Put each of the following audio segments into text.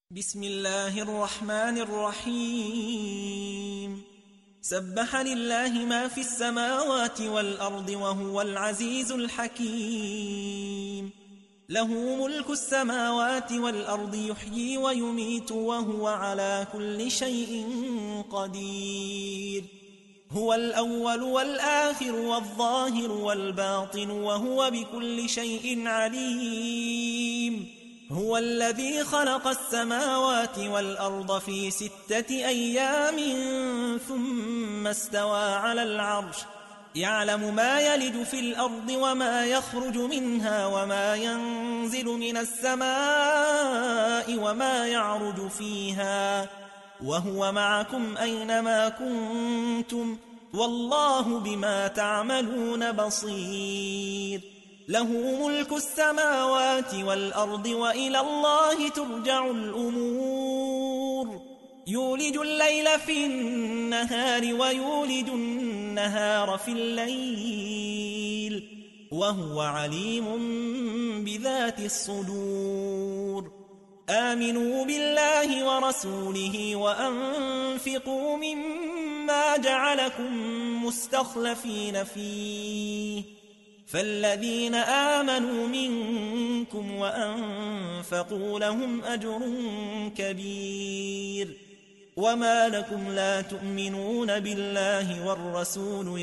بسم الله الرحمن الرحيم سبح لله ما في السماوات والأرض وهو العزيز الحكيم له ملك السماوات والأرض يحيي ويميت وهو على كل شيء قدير هو الأول والآخر والظاهر والباطن وهو بكل شيء عليم هو الذي خلق السماوات والأرض في 6 أيام ثم استوى على العرش يعلم ما يلج في الأرض وما يخرج منها وما ينزل من السماء وما يعرج فيها وهو معكم أينما كنتم والله بما تعملون بصير له ملك السماوات والأرض وإلى الله ترجع الأمور يولج الليل في النهار ويولج النهار في الليل وهو عليم بذات الصدور آمنوا بالله ورسوله وأنفقوا مما جعلكم مستخلفين فيه فالذين آمنوا منكم وأنفقوا لهم أجر كبير وما لكم لا تؤمنون بالله والرسول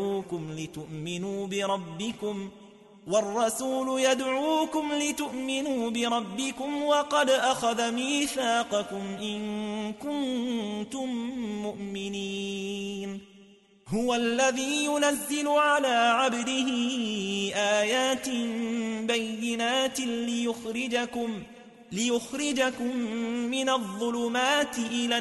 يدعوكم لتؤمنوا بربكم وقد أخذ ميثاقكم إن كنتم مؤمنين هو الذي ينزل على عبده آيات بينات ليخرجكم من الظلمات إلى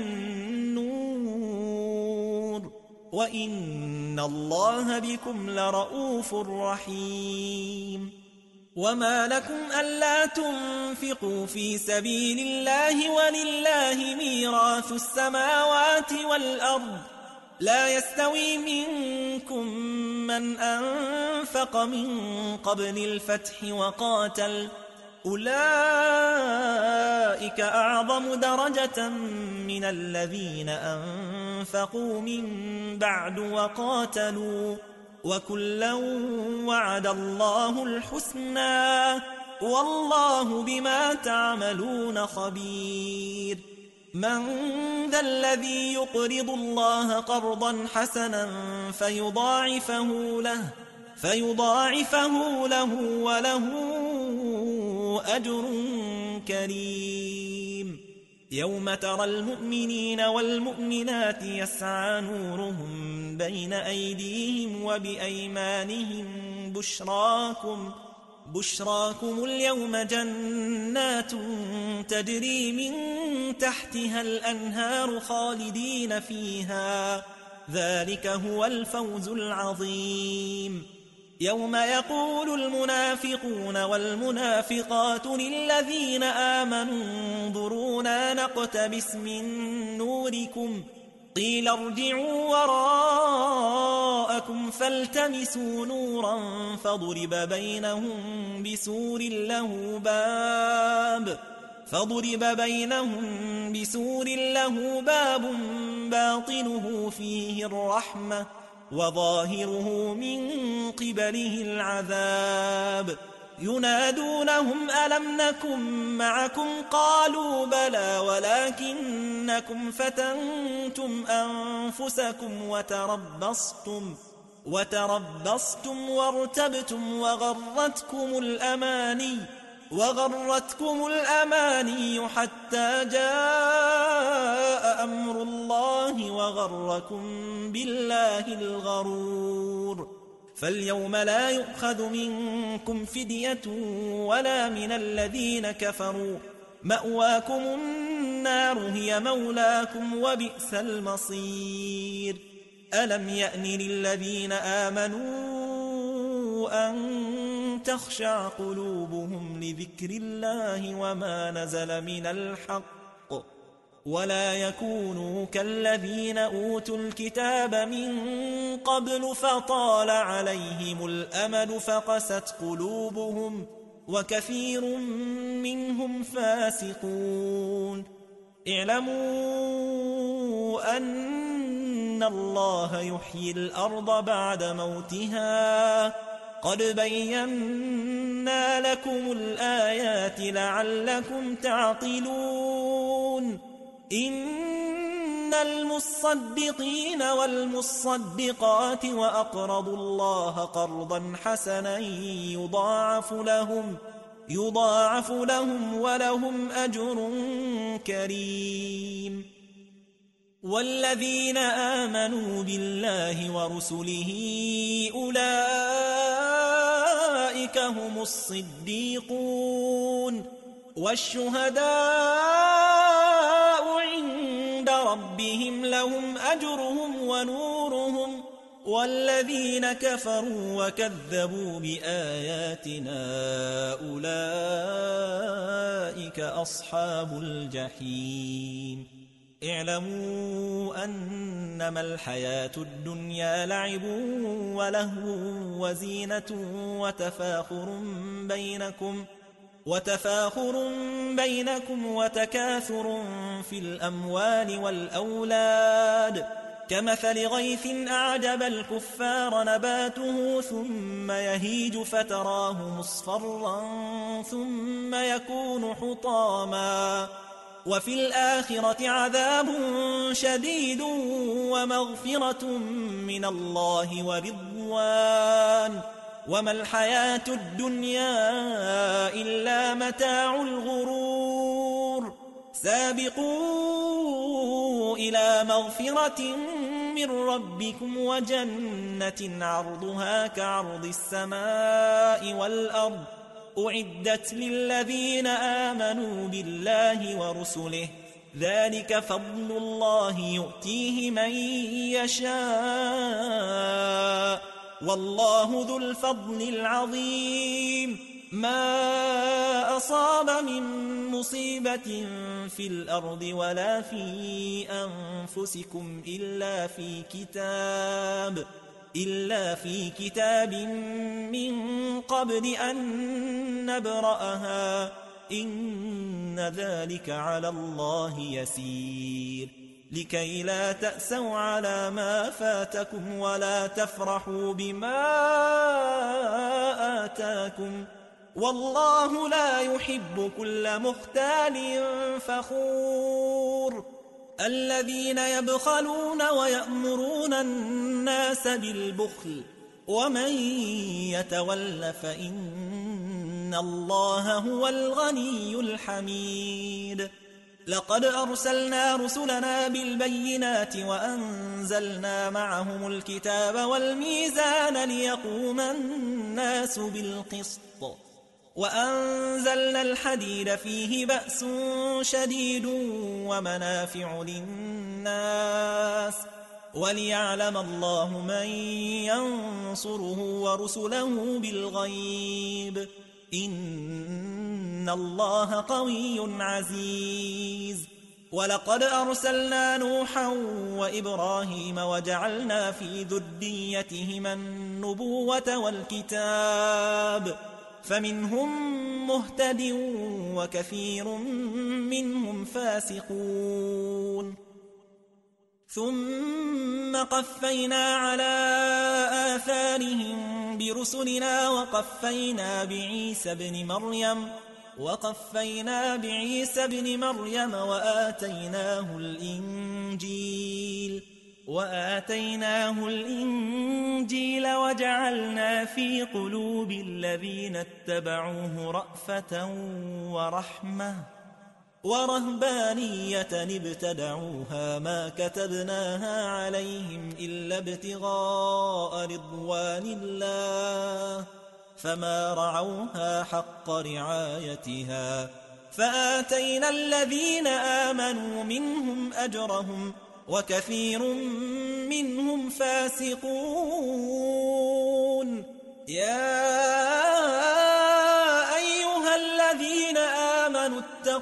النور وإن الله بكم لرؤوف رحيم وما لكم ألا تنفقوا في سبيل الله ولله ميراث السماوات والأرض لا يستوي منكم من أنفق من قبل الفتح وقاتل أولئك أعظم درجة من الذين أنفقوا من بعد وقاتلوا وكلا وعد الله الحسنى والله بما تعملون خبير من ذا الذي يقرض الله قرضا حسنا فيضاعفه له وله أجر كريم يوم ترى المؤمنين والمؤمنات يسعى نورهم بين أيديهم وبأيمانهم بشراكم اليوم جنات تجري من تحتها الأنهار خالدين فيها ذلك هو الفوز العظيم يوم يقول المنافقون والمنافقات للذين آمنوا انظرونا نقتبس من نوركم قيل ارجعوا وراءكم فالتمسوا نورا فضرب بينهم بسور له باب باطنه فيه الرحمة وظاهره من قبله العذاب ينادونهم ألم نكن معكم قالوا بلى ولكنكم فتنتم أنفسكم وتربصتم وارتبتم وغرتكم الأماني حتى جاء أمر الله وغركم بالله الغرور فاليوم لا يؤخذ منكم فدية ولا من الذين كفروا مأواكم النار هي مولاكم وبئس المصير ألم يأن للذين آمنوا أن تخشع قلوبهم لذكر الله وما نزل من الحق ولا يكونوا كالذين أوتوا الكتاب من قبل فطال عليهم الأمد فقست قلوبهم وكثير منهم فاسقون اعلموا أن الله يحيي الأرض بعد موتها قد بينا لكم الآيات لعلكم تعقلون إن المصدقين والمصدقات وأقرضوا الله قرضا حسنا يضاعف لهم ولهم أجر كريم والذين آمنوا بالله ورسله أولئك هم الصديقون والشهداء عند ربهم لهم أجرهم ونورهم والذين كفروا وكذبوا بآياتنا أولئك أصحاب الجحيم اعلموا أنما الحياة الدنيا لعب ولهو وزينة وتفاخر بينكم وتكاثر في الأموال والأولاد كمثل غيث أعجب الكفار نباته ثم يهيج فتراه مصفرا ثم يكون حطاما وفي الآخرة عذاب شديد ومغفرة من الله ورضوان وما الحياة الدنيا إلا متاع الغرور سابقوا إلى مغفرة من ربكم وجنة عرضها كعرض السماء والأرض أعدت للذين آمنوا بالله ورسله ذلك فضل الله يؤتيه من يشاء والله ذو الفضل العظيم ما أصاب من مصيبة في الأرض ولا في أنفسكم إلا في كتاب من قبل أن نبرأها إن ذلك على الله يسير لكي لا تأسوا على ما فاتكم ولا تفرحوا بما آتاكم والله لا يحب كل مختال فخور الذين يبخلون ويأمرون الناس بالبخل ومن يتول فإن الله هو الغني الحميد لقد أرسلنا رسلنا بالبينات وأنزلنا معهم الكتاب والميزان ليقوم الناس بالقسط وأنزلنا الحديد فيه بأس شديد ومنافع للناس وليعلم الله من ينصره ورسله بالغيب إن الله قوي عزيز ولقد أرسلنا نوحا وإبراهيم وجعلنا في ذريتهما النبوة والكتاب فمنهم مهتد وكثير منهم فاسقون ثم قفينا على آثارهم برسلنا وقفينا بعيسى ابن مريم وآتيناه الإنجيل وجعلنا في قلوب الذين اتبعوه رأفة ورحمة ورهبانية ابتدعوها ما كتبناها عليهم إلا ابتغاء رضوان الله فما رعوها حق رعايتها فآتينا الذين آمنوا منهم أجرهم وكثير منهم فاسقون يا أيها الذين آمنوا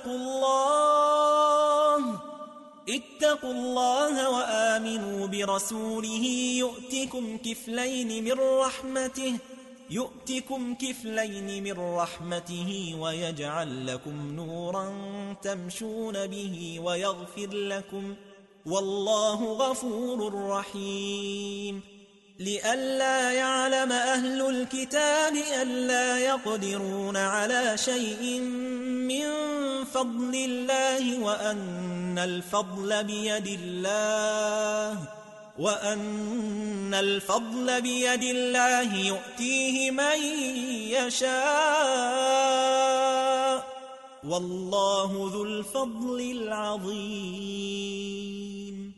اتقوا الله وآمنوا برسوله يؤتكم كفلين من رحمته يؤتكم كفلين من رحمته ويجعل لكم نورا تمشون به ويغفر لكم والله غفور رحيم لئلا يعلم أهل الكتاب ألا يقدرون على شيء من فضل الله وأن الفضل بيد الله يؤتيه من يشاء والله ذو الفضل العظيم